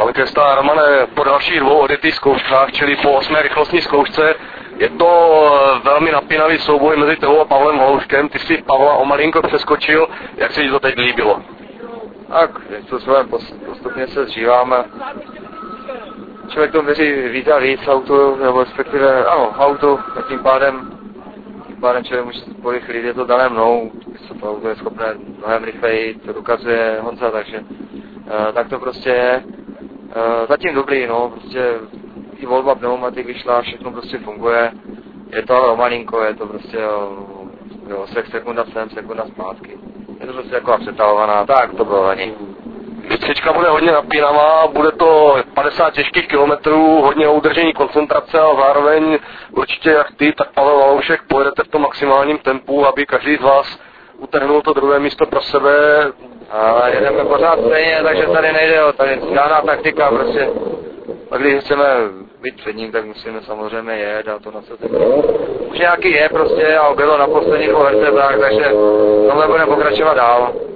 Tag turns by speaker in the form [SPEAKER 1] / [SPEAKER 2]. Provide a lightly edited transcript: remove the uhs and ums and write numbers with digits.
[SPEAKER 1] Lankesta Romane, po dalších 2 odjetých zkouškách, čili po 8. rychlostní zkoušce, je to velmi napínavý souboj mezi tebou a Pavlem Holouškem. Ty si Pavla o malinko přeskočil, jak se ti to teď líbilo?
[SPEAKER 2] Tak, způsobem postupně se zžíváme. Člověk tomu věří víc a víc autu, nebo respektive, ano, autu, a tím pádem člověk může porychlit, je to dané mnou, co to auto je schopné mnohem rychleji, to dokazuje Honza, takže tak to prostě je. Zatím dobrý, no, prostě i volba pneumatik vyšla, všechno prostě funguje, je to ale o malinko, je to prostě o sekunda sem, sekunda zpátky. Je to prostě jako přetahovaná, tak to bylo ani.
[SPEAKER 1] Vystřička bude hodně napínavá, bude to 50 těžkých kilometrů, hodně o udržení koncentrace a zároveň určitě jak ty, tak Pavel Holoušek pojedete v tom maximálním tempu, aby každý z vás utrhnul to druhé místo pro sebe.
[SPEAKER 2] A jedeme pořád stejně, takže tady nejde o tady daná taktika, prostě. A když chceme být před ním, tak musíme samozřejmě jet a to na co teď. Už nějaký je prostě a bylo na posledních pohrce, takže tohle budeme pokračovat dál.